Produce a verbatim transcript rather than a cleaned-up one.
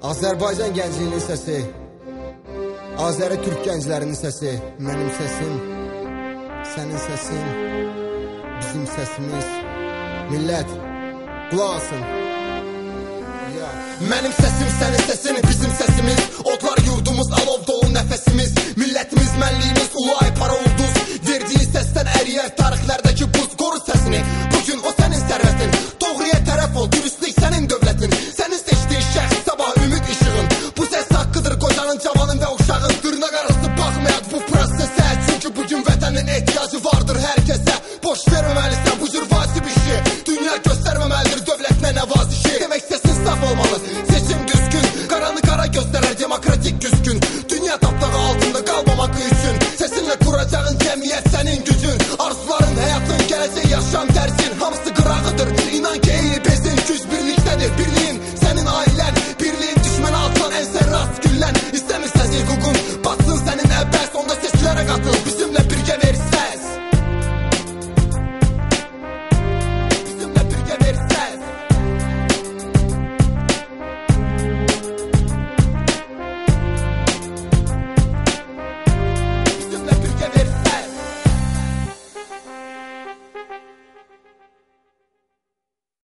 Azərbaycan gəncliyinin səsi, Azəri Türk gənclərinin səsi, mənim səsim, sənin səsin, bizim səsimiz. Millət, qulaq asın. Mənim səsim, sənin səsin, bizim səsimiz. Odlar yurdumuz, alov dolu nəfəsimiz. Millətimiz, mənliyimiz, ulay para ulduz. Verdiyin səsdən əriyər tarixlərdəki buz, qoru səsini.